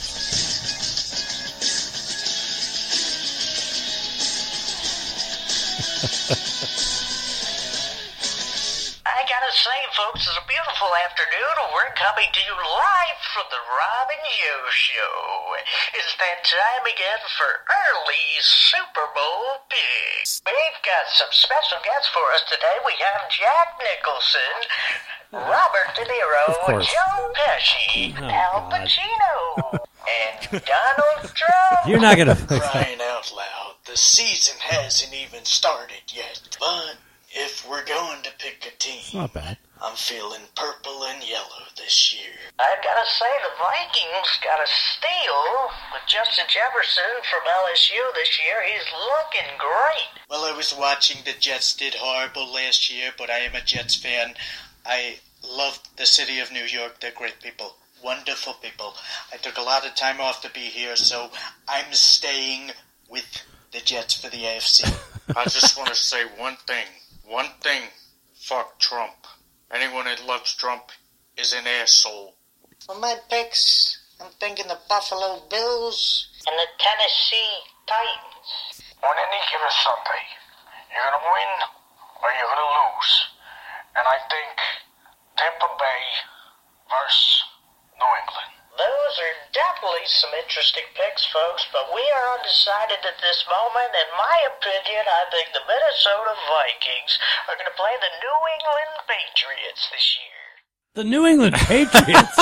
I gotta say, folks, it's a beautiful afternoon, and we're coming to you live from the Robin Joe Show. It's that time again for early Super Bowl picks. We've got some special guests for us today. We have Jack Nicholson, Robert De Niro, Joe Pesci, Al Pacino, and Donald Trump. You're not gonna crying out loud. The season hasn't even started yet, but if we're going to pick a team, It's not bad. I'm feeling purple and yellow this year. I've got to say, the Vikings got a steal with Justin Jefferson from LSU this year. He's looking great. Well, I was watching the Jets did horrible last year, but I am a Jets fan. I love the city of New York. They're great people. Wonderful people. I took a lot of time off to be here, so I'm staying with the Jets for the AFC. I just want to say one thing. One thing. Fuck Trump. Anyone that loves Trump is an asshole. For my picks, I'm thinking the Buffalo Bills and the Tennessee Titans. On any given Sunday, you're going to win or you're going to lose. And I think Tampa Bay versus New England. Those are definitely some interesting picks, folks, but we are undecided at this moment. In my opinion, I think the Minnesota Vikings are going to play the New England Patriots this year. The New England Patriots?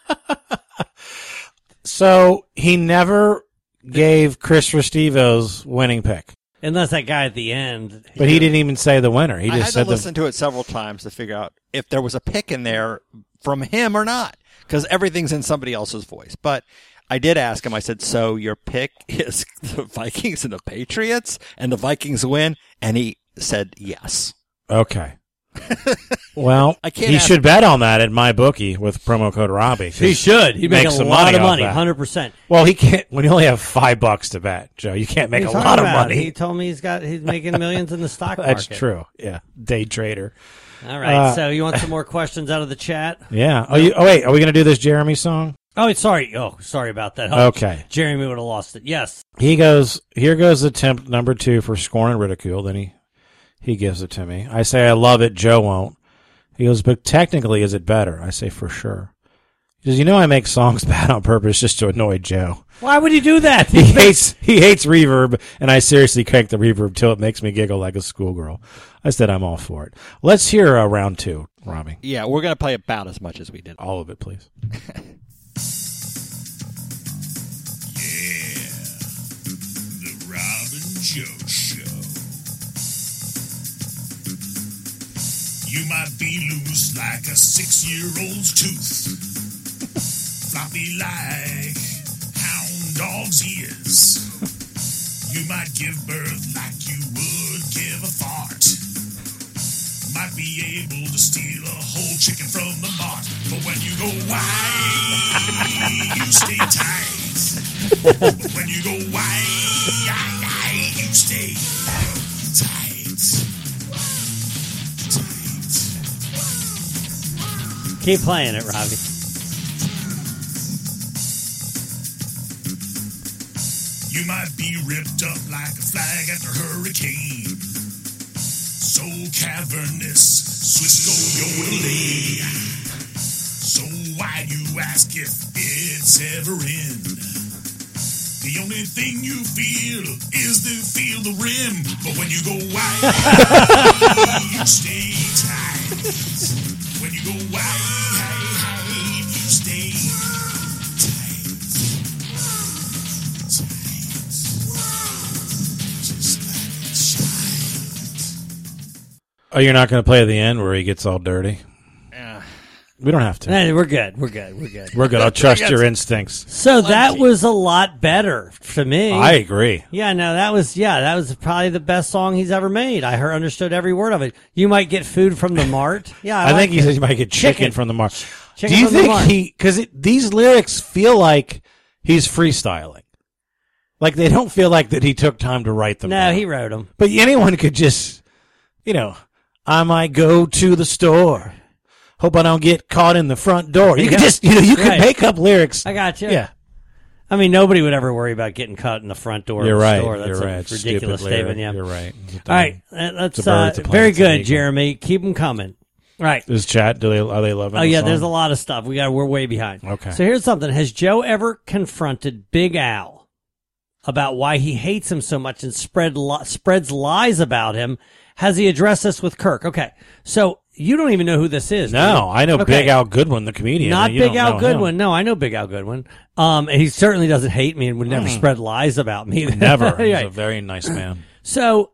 So he never gave Chris Restivo's winning pick. Unless that guy at the end. But he didn't even say the winner. He I just had said to listen to it several times to figure out if there was a pick in there from him or not, because everything's in somebody else's voice. But I did ask him, I said, so your pick is the Vikings and the Patriots, and the Vikings win? And he said yes. Okay. Well, I can't he ask- should bet on that at MyBookie with promo code Robbie. He should. He'd make a some lot of off money, that. 100%. Well, he can't. When you only have $5 to bet, Joe, you can't make What a are you lot of talking about? money. He told me he's making millions in the stock market. That's true. Yeah, day trader. All right. So you want some more questions out of the chat? Yeah. Wait. Are we going to do this Jeremy song? Oh, sorry. Oh, sorry about that. Okay. Jeremy would have lost it. Yes. He goes, here goes attempt number 2 for scorn and ridicule. Then he gives it to me. I say, I love it. Joe won't. He goes, but technically, is it better? I say, for sure. He says, I make songs bad on purpose just to annoy Joe. Why would he do that? He hates reverb, and I seriously crank the reverb till it makes me giggle like a schoolgirl. I said I'm all for it. Let's hear round 2, Robbie. Yeah, we're going to play about as much as we did. All of it, please. The Robin Joe Show. You might be loose like a 6-year-old's tooth. Floppy like hound dog's ears. You might give birth like you would give a fart. Might be able to steal a whole chicken from the mart. But when you go wide, you stay tight. But when you go wide, you stay tight. Keep playing it, Robbie. You might be ripped up like a flag after a hurricane. So cavernous, Swiss go yodeling. So why you ask if it's ever in? The only thing you feel is to feel the rim. But when you go wide, you stay tight. When you go wide, you stay Oh, you're not going to play at the end where he gets all dirty? Yeah. We don't have to. Hey, we're good. We're good. I'll trust your instincts. So that was a lot better to me. I agree. Yeah, no, that was probably the best song he's ever made. I understood every word of it. You might get food from the mart. Yeah, I think he said you might get chicken from the mart. Do you from the think mart. because these lyrics feel like he's freestyling. Like they don't feel like that he took time to write them. No, he wrote them. But anyone could just, I might go to the store. Hope I don't get caught in the front door. You could just, you could make up lyrics. I got you. Yeah. I mean, nobody would ever worry about getting caught in the front door You're of right. the store. That's You're a right. ridiculous Stupid statement. Yeah. You're right. All right. Let's, very good, Jeremy. Keep them coming. All right. This chat, are they loving Oh, the yeah, song? there's a lot of stuff. We're way behind. Okay. So here's something. Has Joe ever confronted Big Al about why he hates him so much and spreads lies about him? Has he addressed this with Kirk? Okay. So you don't even know who this is. No, I know Big Al Goodwin, the comedian. Not You Big don't Al know Goodwin. him. No, I know Big Al Goodwin. And he certainly doesn't hate me and would never spread lies about me. Never. He's Right. a very nice man. So,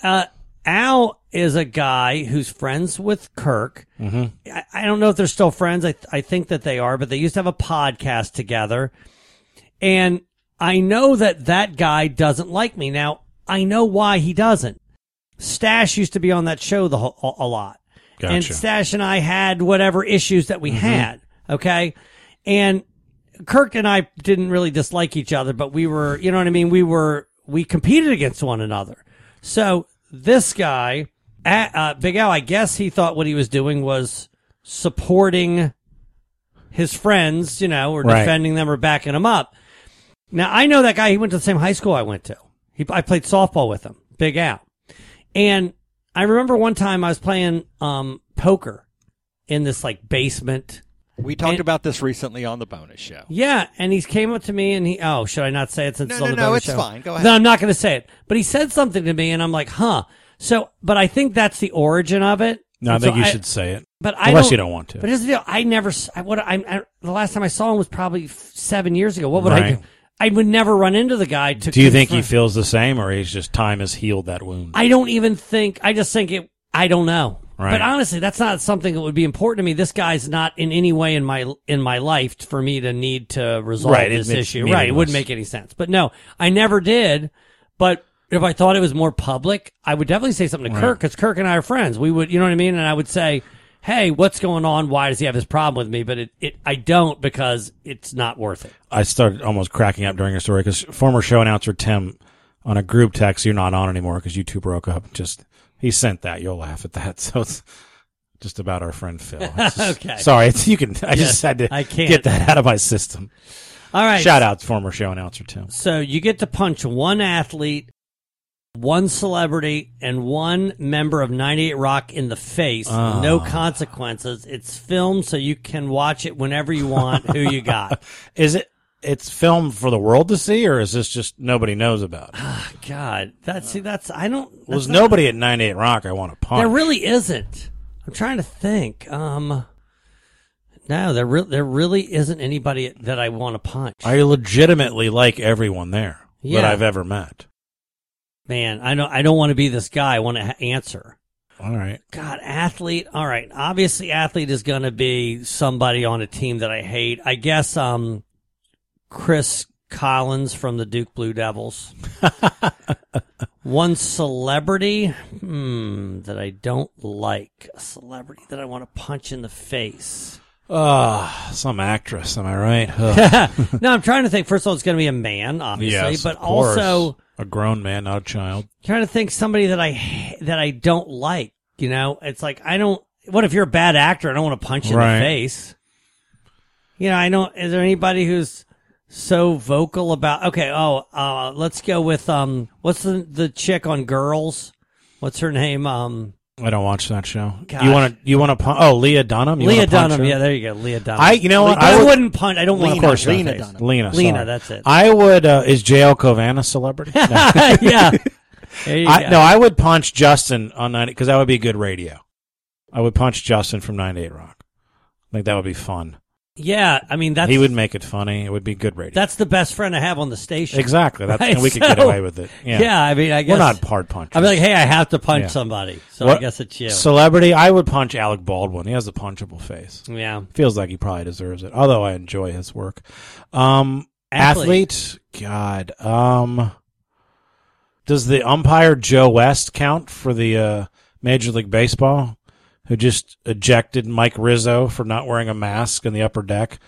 Al is a guy who's friends with Kirk. Mm-hmm. I don't know if they're still friends. I think that they are, but they used to have a podcast together. And I know that guy doesn't like me. Now, I know why he doesn't. Stash used to be on that show a lot. Gotcha. And Stash and I had whatever issues that we had. Okay. And Kirk and I didn't really dislike each other, but we were, you know what I mean? We competed against one another. So this guy, Big Al, I guess he thought what he was doing was supporting his friends, or Right. defending them or backing them up. Now, I know that guy. He went to the same high school I went to. I played softball with him, Big Al. And I remember one time I was playing poker in this basement. We talked about this recently on the bonus show. Yeah, and he came up to me and should I not say it since it's on the bonus it's show? fine. Go ahead. No, I'm not going to say it. But he said something to me and I'm like, huh. So, but I think that's the origin of it. No, I And think so you should say it. But Unless you don't want to. But here's the deal. The last time I saw him was probably 7 years ago. What would I Right. do? I would never run into the guy to Do you think he confront. feels the same, or he's just time has healed that wound? I don't even think. I just think it. I don't know. Right. But honestly, that's not something that would be important to me. This guy's not in any way in my life for me to need to resolve Right, this it's issue. meaningless. Right. It wouldn't make any sense. But no, I never did. But if I thought it was more public, I would definitely say something to Right. Kirk, because Kirk and I are friends. We would, you know what I mean? And I would say, hey, what's going on? Why does he have this problem with me? But I don't, because it's not worth it. I started almost cracking up during your story because former show announcer Tim, on a group text, you're not on anymore because you two broke up. He sent that. You'll laugh at that. So just about our friend Phil. Okay. Sorry, you can. I just had to I can't. get that out of my system. All right. Shout out former show announcer Tim. So you get to punch one athlete, one celebrity, and one member of 98 Rock in the face. No consequences. It's filmed so you can watch it whenever you want. Who you got? It's filmed for the world to see, or is this just nobody knows about it? God, I don't. Was nobody at 98 Rock I want to punch? There really isn't. I'm trying to think. No, there really isn't anybody that I want to punch. I legitimately like everyone there that I've ever met. Man, I don't want to be this guy. I want to answer. All right. God, athlete. All right. Obviously, athlete is going to be somebody on a team that I hate. I guess Chris Collins from the Duke Blue Devils. One celebrity that I don't like. A celebrity that I want to punch in the face. Some actress. Am I right? No, I'm trying to think. First of all, it's going to be a man, obviously, yes, but of course. also A grown man, not a child. Trying to think somebody that I don't like. You know, it's like what if you're a bad actor? I don't want to punch you in the face. You know, I don't. Is there anybody who's so vocal about? Okay, let's go with what's the chick on Girls? What's her name? I don't watch that show. Gosh. You want to punch? Oh, Leah Dunham. Leah Dunham. Yeah, there you go. Leah Dunham. You know what? I wouldn't punch. I don't want to punch Lena her face. Dunham. Lena. Lena. That's it. I would. Is JL Covan a celebrity? No. Yeah. There you go. No, I would punch Justin on 90 because that would be good radio. I would punch Justin from 98 Rock. I think that would be fun. Yeah, I mean he would make it funny. It would be good radio. That's the best friend I have on the station. Exactly. Right? And we could get away with it. Yeah. I mean, I guess we're not hard punchers. I'd be like, hey, I have to punch somebody, so I guess it's you. Celebrity, I would punch Alec Baldwin. He has a punchable face. Yeah, feels like he probably deserves it. Although I enjoy his work. Athlete, God. Does the umpire Joe West count for the Major League Baseball? Who just ejected Mike Rizzo for not wearing a mask in the upper deck?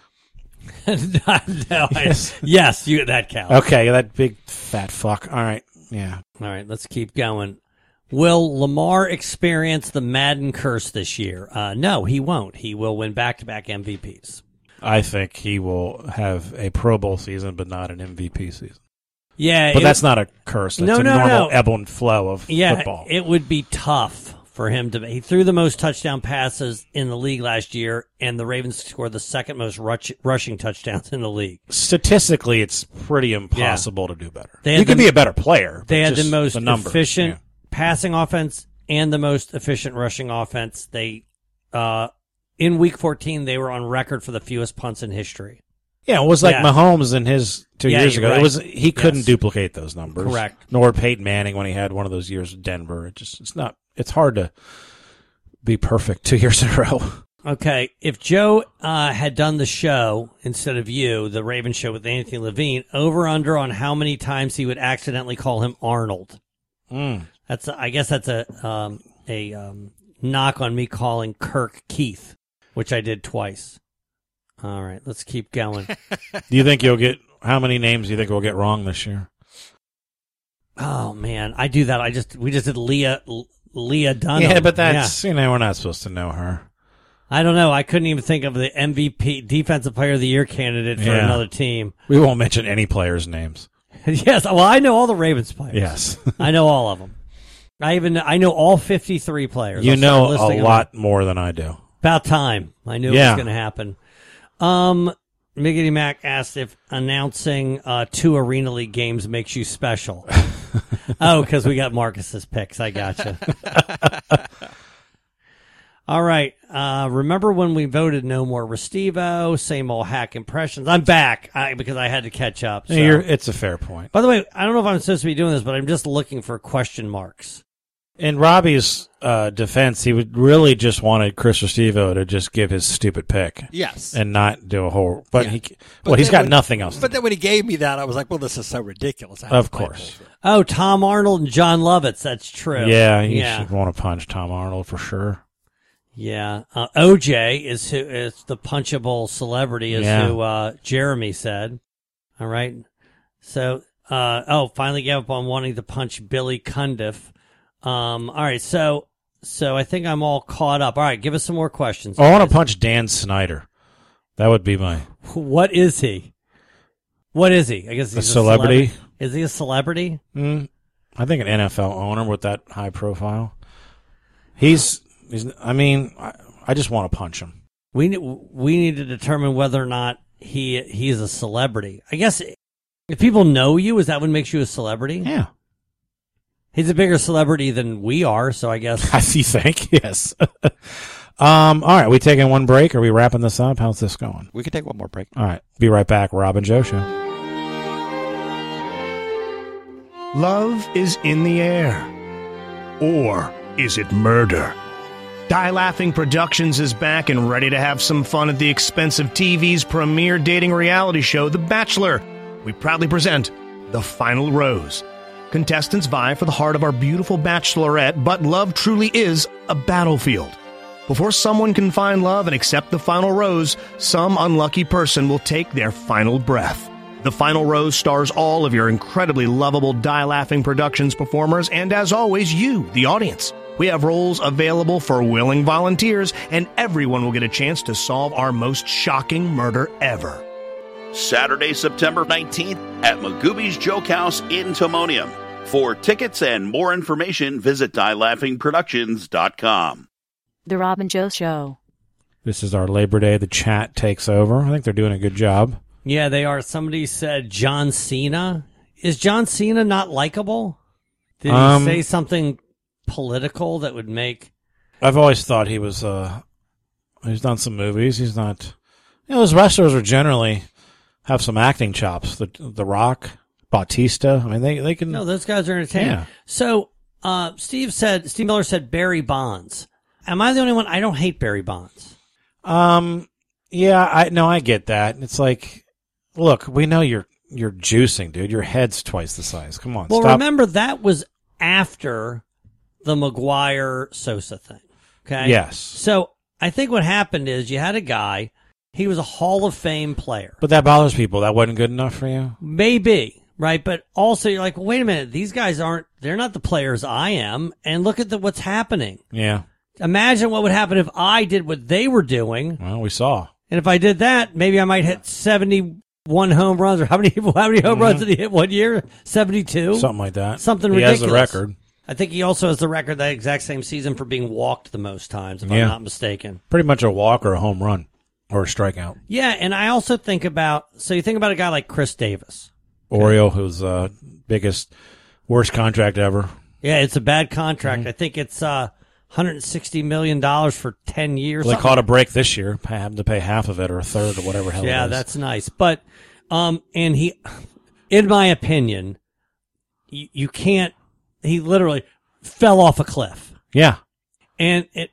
Yes, that counts. Okay, that big fat fuck. All right, yeah. All right, let's keep going. Will Lamar experience the Madden curse this year? No, he won't. He will win back-to-back MVPs. I think he will have a Pro Bowl season, but not an MVP season. Yeah, but that's not a curse. That's a normal ebb and flow of football. It would be tough for him to. He threw the most touchdown passes in the league last year, and the Ravens scored the second most rushing touchdowns in the league. Statistically, it's pretty impossible to do better. You could be a better player. They had the most efficient passing offense and the most efficient rushing offense. They in Week 14, they were on record for the fewest punts in history. Yeah, it was like Mahomes in his 2 years ago. Right. It was he couldn't duplicate those numbers. Correct. Nor Peyton Manning when he had one of those years in Denver. It's hard to be perfect 2 years in a row. Okay, if Joe had done the show instead of you, the Raven show with Anthony Levine, over under on how many times he would accidentally call him Arnold. I guess that's a knock on me calling Kirk Keith, which I did twice. All right, let's keep going. Do you think how many names do you think we'll get wrong this year? Oh man, I do that. We just did Leah Dunham. Yeah, but that's we're not supposed to know her. I don't know. I couldn't even think of the MVP Defensive Player of the Year candidate for another team. We won't mention any players' names. Yes, well, I know all the Ravens players. Yes, I know all of them. I know all 53 players. You know a lot more than I do. About time. I knew it was going to happen. Miggity Mac asked if announcing 2 Arena League games makes you special. Oh, because we got Marcus's picks. I gotcha. All right. Remember when we voted no more Restivo, same old hack impressions? I'm back because I had to catch up. So. It's a fair point. By the way, I don't know if I'm supposed to be doing this, but I'm just looking for question marks. In Robbie's defense, he would really just wanted Chris Restivo to just give his stupid pick. Yes. And not do a whole... But he's got nothing else. But then when he gave me that, I was like, well, this is so ridiculous. Of course. Oh, Tom Arnold and John Lovitz. That's true. Yeah, you should want to punch Tom Arnold for sure. Yeah. OJ is the punchable celebrity, who Jeremy said. All right. So, finally gave up on wanting to punch Billy Cundiff. All right, so So I think I'm all caught up. All right, give us some more questions. Oh, I want to punch Dan Snyder. That would be my... What is he? What is he? I guess he's a celebrity. Is he a celebrity? I think an NFL owner with that high profile. He's I mean, I just want to punch him. We need to determine whether or not he's a celebrity. I guess if people know you, is that what makes you a celebrity? Yeah. He's a bigger celebrity than we are, so I guess. You think? Yes. All right, we taking one break? Or are we wrapping this up? How's this going? We can take one more break. All right, be right back. Rob and Joe Show. Love is in the air. Or is it murder? Die Laughing Productions is back and ready to have some fun at the expense of TV's premier dating reality show, The Bachelor. We proudly present The Final Rose. Contestants vie for the heart of our beautiful bachelorette, but love truly is a battlefield. Before someone can find love and accept the final rose, some unlucky person will take their final breath. The Final Rose stars all of your incredibly lovable Die Laughing Productions performers, and as always, you, the audience. We have roles available for willing volunteers, and everyone will get a chance to solve our most shocking murder ever. Saturday, September 19th at Magooby's Joke House in Timonium. For tickets and more information, visit DieLaughingProductions.com. The Rob and Joe Show. This is our Labor Day. The chat takes over. I think they're doing a good job. Yeah, they are. Somebody said John Cena. Is John Cena not likable? Did he say something political that would make... I've always thought he was... he's done some movies. He's not... those wrestlers are generally have some acting chops. The Rock, Bautista. I mean, they can... No, those guys are entertaining. Yeah. So, Steve Miller said Barry Bonds. Am I the only one? I don't hate Barry Bonds. Yeah, I get that. It's like, look, we know you're juicing, dude. Your head's twice the size. Come on, well, stop. Remember, that was after the Maguire-Sosa thing, okay? Yes. So, I think what happened is you had a guy, he was a Hall of Fame player. But that bothers people. That wasn't good enough for you? Maybe, right? But also, you're like, well, wait a minute. These guys they're not the players I am, and look at what's happening. Yeah. Imagine what would happen if I did what they were doing. Well, we saw. And if I did that, maybe I might hit 71 home runs. Or how many home runs did he hit 1 year? 72? Something like that. Something he ridiculous. He has the record. I think he also has the record that exact same season for being walked the most times, if I'm not mistaken. Pretty much a walk or a home run or a strikeout. Yeah, and I also think about, you think about a guy like Chris Davis. Oriole, who's worst contract ever. Yeah, it's a bad contract. Mm-hmm. I think it's $160 million for 10 years. Well, they caught a break this year, having to pay half of it or a third or whatever hell it is. Yeah, that's nice. But, and he, in my opinion, you can't, he literally fell off a cliff. Yeah. And if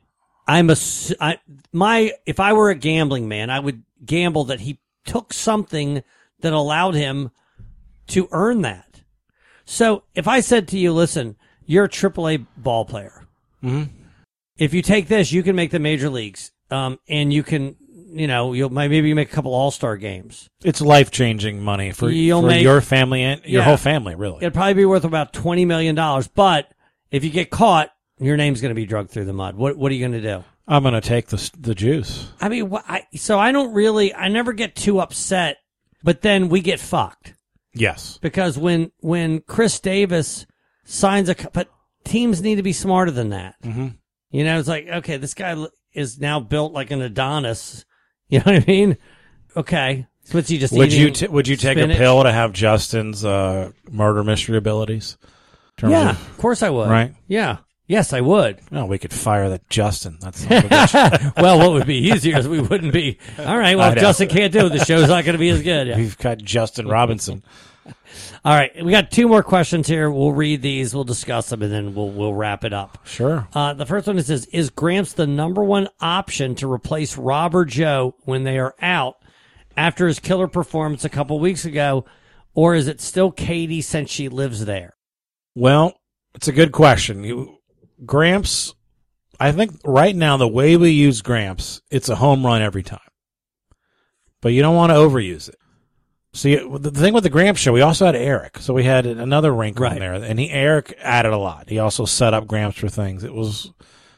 I were a gambling man, I would gamble that he took something that allowed him to earn that. So if I said to you, listen, you're a AAA ball player. Mm-hmm. If you take this, you can make the major leagues, and you can, maybe you make a couple all-star games. It's life-changing money for your family and your whole family, really. It'd probably be worth about $20 million, but if you get caught, your name's going to be dragged through the mud. What are you going to do? I'm going to take the juice. I mean, I never get too upset, but then we get fucked. Yes. Because when Chris Davis signs but teams need to be smarter than that. Mm-hmm. It's like, okay, this guy is now built like an Adonis. You know what I mean? Okay. So what's he just eating? Would you take spinach? A pill to have Justin's murder mystery abilities? Of course I would. Right? Yeah. Yes, I would. No, we could fire that Justin. That's well, what would be easier is we wouldn't be. All right, well, if Justin can't do it, the show's not going to be as good. Yeah. We've got Justin Robinson. All right, we got two more questions here. We'll read these, we'll discuss them, and then we'll wrap it up. Sure. The first one is Gramps the number one option to replace Rob or Joe when they are out after his killer performance a couple weeks ago, or is it still Katie since she lives there? Well, it's a good question. Gramps, I think right now the way we use Gramps, it's a home run every time. But you don't want to overuse it. See, the thing with the Gramps show, we also had Eric. So we had another wrinkle in there. And Eric added a lot. He also set up Gramps for things.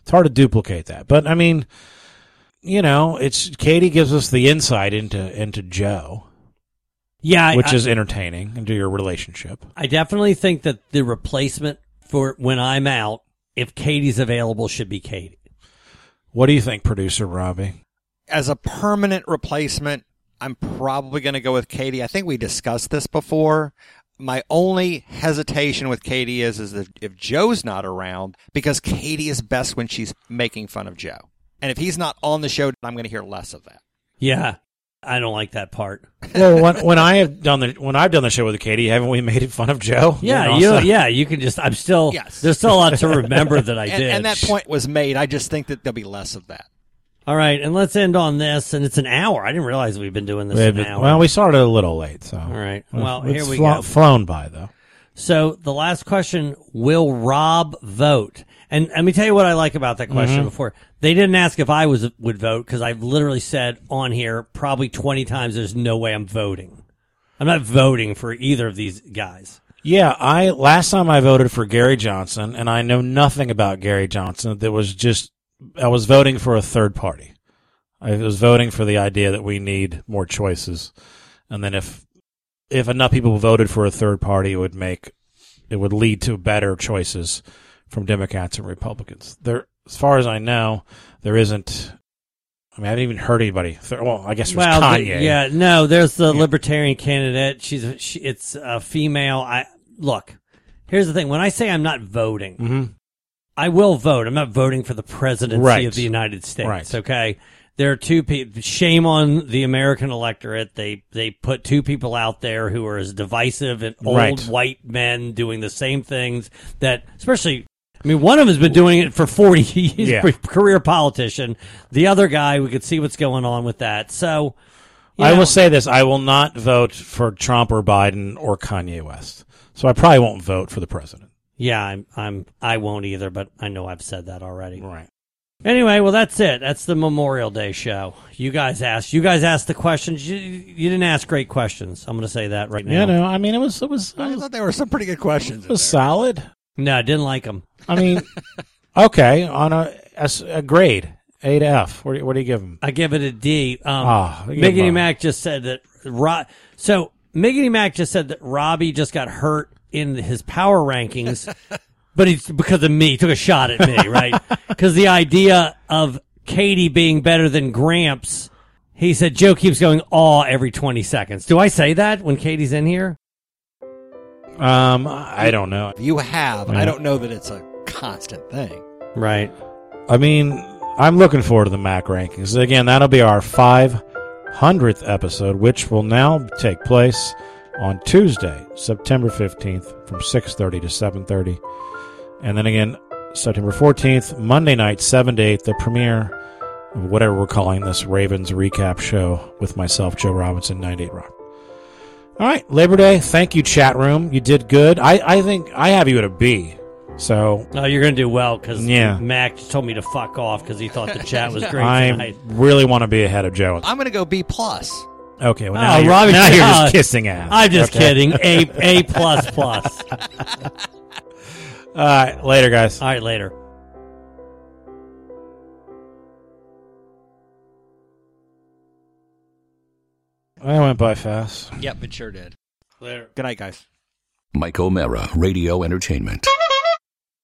It's hard to duplicate that. But, I mean, you know, Katie gives us the insight into Joe. Yeah. Which is entertaining into your relationship. I definitely think that the replacement for when I'm out, if Katie's available, should be Katie. What do you think, producer Robbie? As a permanent replacement, I'm probably going to go with Katie. I think we discussed this before. My only hesitation with Katie is that if Joe's not around, because Katie is best when she's making fun of Joe. And if he's not on the show, I'm going to hear less of that. Yeah, I don't like that part. Well, when I've done the show with Katie, haven't we made fun of Joe? Yeah, you can just. I'm still. Yes. There's still a lot to remember that I did. And that point was made. I just think that there'll be less of that. All right, and let's end on this. And it's an hour. I didn't realize we've been doing this an hour. Well, we started a little late, so. All right. Well, it's here we go. Flown by, though. So the last question: will Rob vote? And let me tell you what I like about that question. Before they didn't ask if I would vote, because I've literally said on here probably 20 times, "There's no way I'm voting. I'm not voting for either of these guys." Yeah, last time I voted for Gary Johnson, and I know nothing about Gary Johnson. I was voting for a third party. I was voting for the idea that we need more choices, and then if enough people voted for a third party, it would lead to better choices from Democrats and Republicans. As far as I know, there isn't. I mean, I haven't even heard anybody. Well, I guess it was Kanye. There's the Libertarian candidate. It's a female. Look, here's the thing. When I say I'm not voting, I will vote. I'm not voting for the presidency of the United States. Right. Okay. There are two people. Shame on the American electorate. They put two people out there who are as divisive and old white men doing the same things that, especially. I mean, one of them has been doing it for 40 years. He's a career politician. The other guy, we could see what's going on with that. So, I will say this: I will not vote for Trump or Biden or Kanye West. So I probably won't vote for the president. Yeah, I won't either. But I know I've said that already. Right. Anyway, well, that's it. That's the Memorial Day show. You guys asked the questions. You didn't ask great questions. I'm going to say that right now. Yeah, no, I mean, it was. I thought there were some pretty good questions. It was solid. No, I didn't like them. I mean, okay, on a grade, A to F. What do you give them? I give it a D. Miggity Mac just said that. So Miggity Mac just said that Robbie just got hurt in his power rankings, but it's because of me. He took a shot at me, right? Because the idea of Katie being better than Gramps, he said Joe keeps going every 20 seconds. Do I say that when Katie's in here? I don't know. You have. I don't know that it's a constant thing. Right. I mean, I'm looking forward to the Mac rankings. Again, that'll be our 500th episode, which will now take place on Tuesday, September 15th from 6:30 to 7:30. And then again, September 14th, Monday night, 7 to 8, the premiere of whatever we're calling this Ravens recap show with myself, Joe Robinson, 98 Rock. All right, Labor Day. Thank you, chat room. You did good. I think I have you at a B. So. Oh, you're going to do well because Mac just told me to fuck off because he thought the chat was great tonight. I really want to be ahead of Joe. I'm going to go B+. Okay, well now you're just kissing ass. I'm just kidding. A++. All right, later, guys. All right, later. I went by fast. Yep, it sure did. Later. Good night, guys. Mike O'Mara, Radio Entertainment.